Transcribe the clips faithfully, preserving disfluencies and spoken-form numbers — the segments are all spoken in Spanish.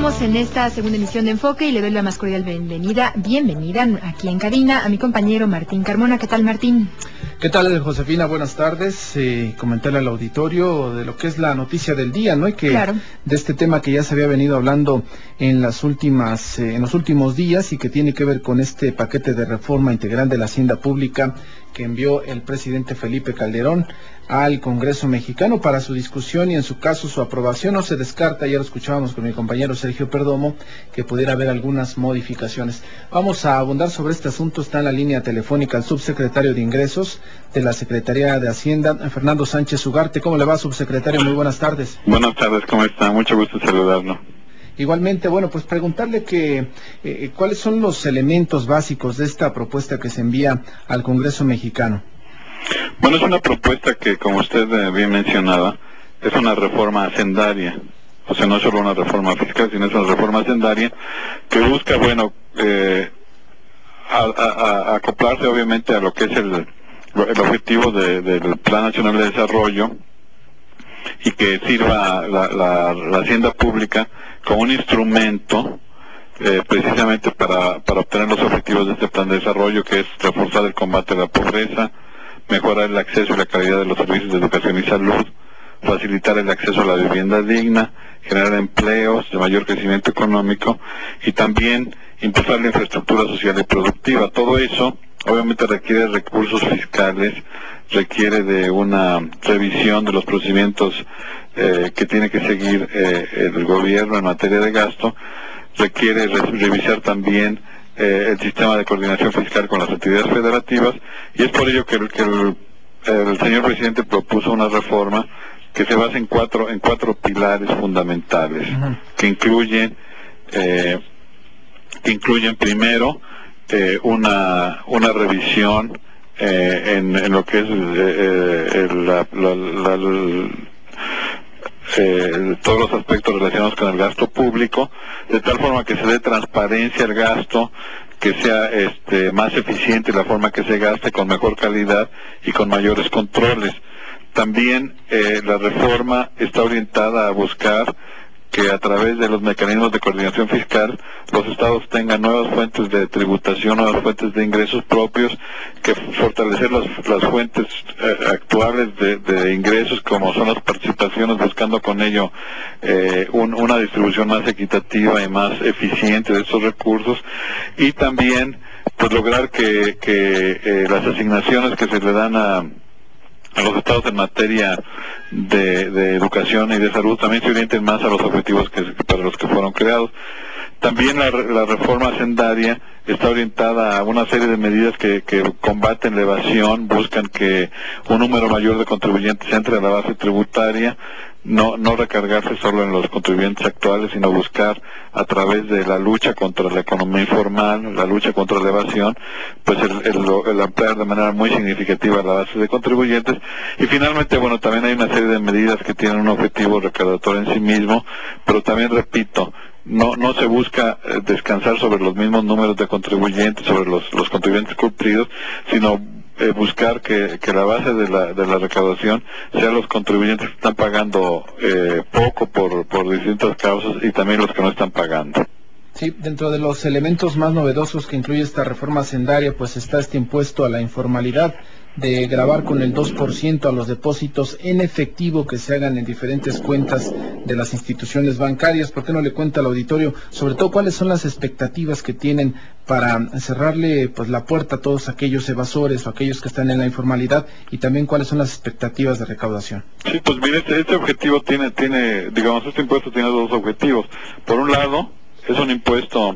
Continuamos en esta segunda emisión de Enfoque y le doy la más cordial bienvenida, bienvenida aquí en cabina a mi compañero Martín Carmona. ¿Qué tal, Martín? ¿Qué tal, Josefina? Buenas tardes. Eh, comentarle al auditorio de lo que es la noticia del día, ¿no? Y que Claro. de este tema que ya se había venido hablando en las últimas, eh, en los últimos días y que tiene que ver con este paquete de reforma integral de la Hacienda Pública que envió el presidente Felipe Calderón al Congreso mexicano para su discusión y en su caso su aprobación. No se descarta, ya lo escuchábamos con mi compañero Sergio Perdomo, que pudiera haber algunas modificaciones. Vamos a abundar sobre este asunto. Está en la línea telefónica el subsecretario de Ingresos de la Secretaría de Hacienda, Fernando Sánchez Ugarte. ¿Cómo le va, subsecretario? Muy buenas tardes. Buenas tardes, ¿cómo está? Mucho gusto saludarlo. Igualmente, bueno, pues preguntarle que eh, cuáles son los elementos básicos de esta propuesta que se envía al Congreso mexicano. Bueno, es una propuesta que, como usted eh, bien mencionaba, es una reforma hacendaria. O sea, no es solo una reforma fiscal, sino es una reforma hacendaria que busca, bueno, eh, a, a, a acoplarse obviamente a lo que es el, el objetivo de, del Plan Nacional de Desarrollo y que sirva la, la, la Hacienda Pública como un instrumento eh, precisamente para, para obtener los objetivos de este plan de desarrollo, que es reforzar el combate a la pobreza, mejorar el acceso y la calidad de los servicios de educación y salud, facilitar el acceso a la vivienda digna, generar empleos de mayor crecimiento económico y también impulsar la infraestructura social y productiva. Todo eso obviamente requiere recursos fiscales, requiere de una revisión de los procedimientos eh, que tiene que seguir eh, el gobierno en materia de gasto, requiere re revisar también eh, el sistema de coordinación fiscal con las entidades federativas, y es por ello que el, que el, el señor presidente propuso una reforma que se basa en cuatro en cuatro pilares fundamentales, uh-huh. que incluyen eh, que incluyen primero eh, una una revisión eh, en, en lo que es eh, el, la, la, la, la Eh, todos los aspectos relacionados con el gasto público, de tal forma que se dé transparencia al gasto, que sea este, más eficiente la forma que se gaste, con mejor calidad y con mayores controles. También eh, la reforma está orientada a buscar que a través de los mecanismos de coordinación fiscal los estados tengan nuevas fuentes de tributación, nuevas fuentes de ingresos propios, que fortalecer las, las fuentes eh, actuales de, de ingresos, como son las participaciones, buscando con ello eh, un, una distribución más equitativa y más eficiente de estos recursos, y también pues lograr que, que eh, las asignaciones que se le dan a a los estados en materia de, de educación y de salud también se orienten más a los objetivos que, para los que fueron creados. También la, la reforma hacendaria está orientada a una serie de medidas que, que combaten la evasión, buscan que un número mayor de contribuyentes entre a la base tributaria, no, no recargarse solo en los contribuyentes actuales, sino buscar a través de la lucha contra la economía informal, la lucha contra la evasión, pues el, el, el ampliar de manera muy significativa la base de contribuyentes. Y finalmente, bueno, también hay una serie de medidas que tienen un objetivo recaudatorio en sí mismo, pero también repito, no no se busca eh, descansar sobre los mismos números de contribuyentes, sobre los, los contribuyentes cumplidos, sino eh, buscar que, que la base de la, de la recaudación sea los contribuyentes que están pagando eh, poco por, por distintas causas, y también los que no están pagando. Sí, dentro de los elementos más novedosos que incluye esta reforma hacendaria, pues está este impuesto a la informalidad, de gravar con el dos por ciento a los depósitos en efectivo que se hagan en diferentes cuentas de las instituciones bancarias. ¿Por qué no le cuenta al auditorio, sobre todo, cuáles son las expectativas que tienen para cerrarle pues la puerta a todos aquellos evasores o aquellos que están en la informalidad, y también cuáles son las expectativas de recaudación? Sí, pues mire, este, este objetivo tiene, tiene, digamos, este impuesto tiene dos objetivos. Por un lado, es un impuesto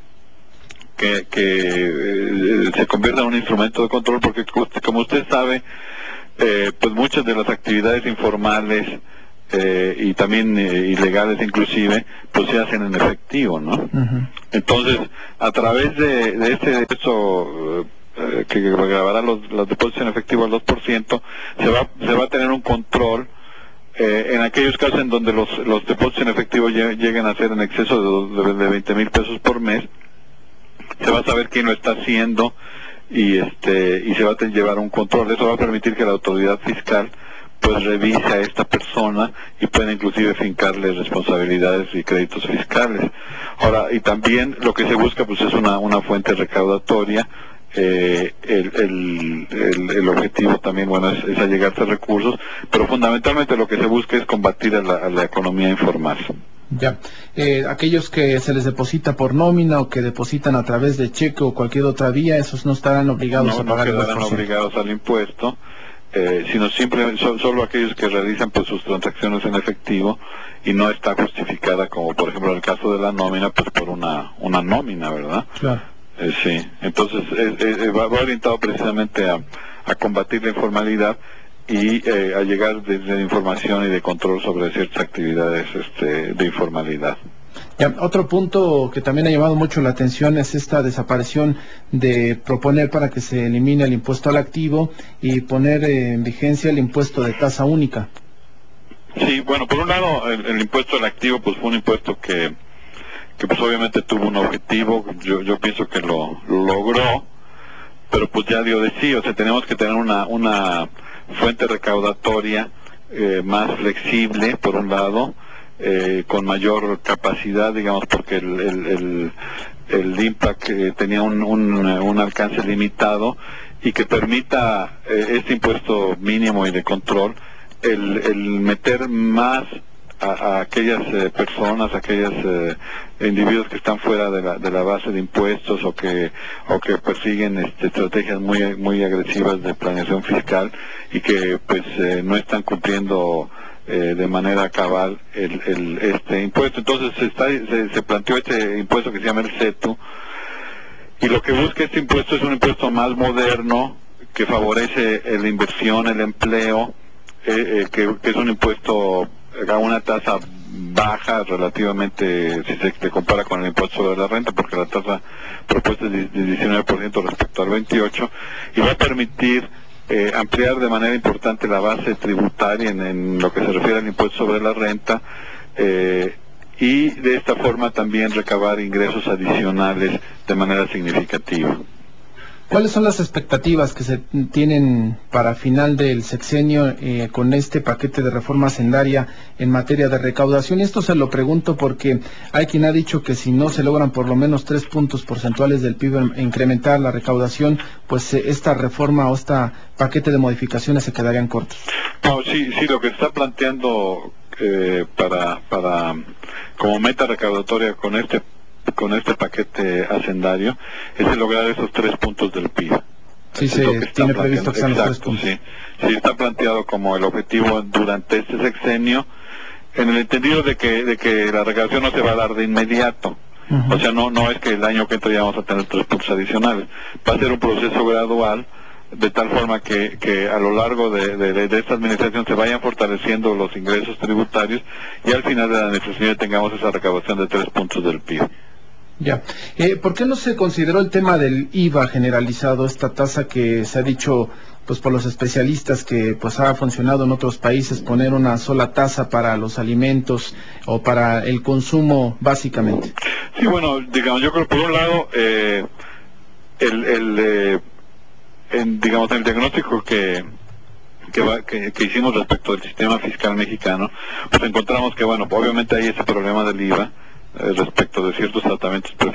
que, que eh, se convierta en un instrumento de control, porque como usted sabe, eh, pues muchas de las actividades informales eh, y también eh, ilegales inclusive, pues se hacen en efectivo, ¿no? Uh-huh. Entonces, a través de, de este eso eh, que grabará los, los depósitos en efectivo al dos por ciento, se va, se va a tener un control Eh, en aquellos casos en donde los, los depósitos en efectivo lleguen a ser en exceso de, de, de veinte mil pesos por mes, se va a saber quién lo está haciendo, y este y se va a llevar un control. Eso va a permitir que la autoridad fiscal pues revise a esta persona y puede inclusive fincarle responsabilidades y créditos fiscales. Ahora, y también lo que se busca pues es una, una fuente recaudatoria. Eh, el, el, el, el objetivo también, bueno, es, es allegarse a recursos, pero fundamentalmente lo que se busca es combatir a la, a la economía informal. Ya, eh, aquellos que se les deposita por nómina o que depositan a través de cheque o cualquier otra vía, esos no estarán obligados No, a pagar no el dos quedarán por ciento. obligados al impuesto, eh, sino simplemente so, solo aquellos que realizan pues sus transacciones en efectivo y no está justificada, como por ejemplo en el caso de la nómina, pues por una, una nómina, ¿verdad? Claro. Eh, sí, entonces eh, eh, va, va orientado precisamente a, a combatir la informalidad y eh, a llegar desde información y de control sobre ciertas actividades este, de informalidad. Ya, otro punto que también ha llamado mucho la atención es esta desaparición de proponer para que se elimine el impuesto al activo y poner eh, en vigencia el impuesto de tasa única. Sí, bueno, por un lado el, el impuesto al activo pues fue un impuesto que que pues obviamente tuvo un objetivo, yo yo pienso que lo, lo logró, pero pues ya dio de sí, o sea, tenemos que tener una una fuente recaudatoria eh, más flexible, por un lado, eh, con mayor capacidad, digamos, porque el, el, el, el impact eh, tenía un, un, un alcance limitado y que permita eh, este impuesto mínimo y de control, el, el meter más a, a aquellas eh, personas, a aquellos eh, individuos que están fuera de la, de la base de impuestos o que o que persiguen este, estrategias muy muy agresivas de planeación fiscal y que pues eh, no están cumpliendo eh, de manera cabal el, el, este impuesto. Entonces se, está, se, se planteó este impuesto que se llama el CETU, y lo que busca este impuesto es un impuesto más moderno que favorece la inversión, el empleo, eh, eh, que, que es un impuesto a una tasa baja relativamente si se, se compara con el impuesto sobre la renta, porque la tasa propuesta es de diecinueve por ciento respecto al veintiocho por ciento, y va a permitir eh, ampliar de manera importante la base tributaria en, en lo que se refiere al impuesto sobre la renta, eh, y de esta forma también recabar ingresos adicionales de manera significativa. ¿Cuáles son las expectativas que se tienen para final del sexenio eh, con este paquete de reforma hacendaria en materia de recaudación? Y esto se lo pregunto porque hay quien ha dicho que si no se logran por lo menos tres puntos porcentuales del P I B incrementar la recaudación, pues eh, esta reforma o este paquete de modificaciones se quedarían cortos. No, sí, sí, lo que está planteando eh, para, para como meta recaudatoria con este con este paquete hacendario es el lograr esos tres puntos del P I B. Sí, Eso es lo se que está tiene previsto que sean los tres Exacto, puntos. sí. Sí, está planteado como el objetivo durante este sexenio, en el entendido de que de que la recaudación no se va a dar de inmediato. Uh-huh. O sea, no no es que el año que entra ya vamos a tener tres puntos adicionales. Va a ser un proceso gradual, de tal forma que, que a lo largo de, de, de esta administración se vayan fortaleciendo los ingresos tributarios y al final de la administración tengamos esa recaudación de tres puntos del P I B. Ya. Eh, ¿Por qué no se consideró el tema del I V A generalizado, esta tasa que se ha dicho pues por los especialistas que pues ha funcionado en otros países, poner una sola tasa para los alimentos o para el consumo básicamente? Sí, bueno, digamos, yo creo que por un lado, eh, el, el eh, en, digamos, el diagnóstico que que, va, que, que hicimos respecto al sistema fiscal mexicano, pues encontramos que, bueno, obviamente hay ese problema del I V A eh, respecto de ciertos tratamientos preferenciales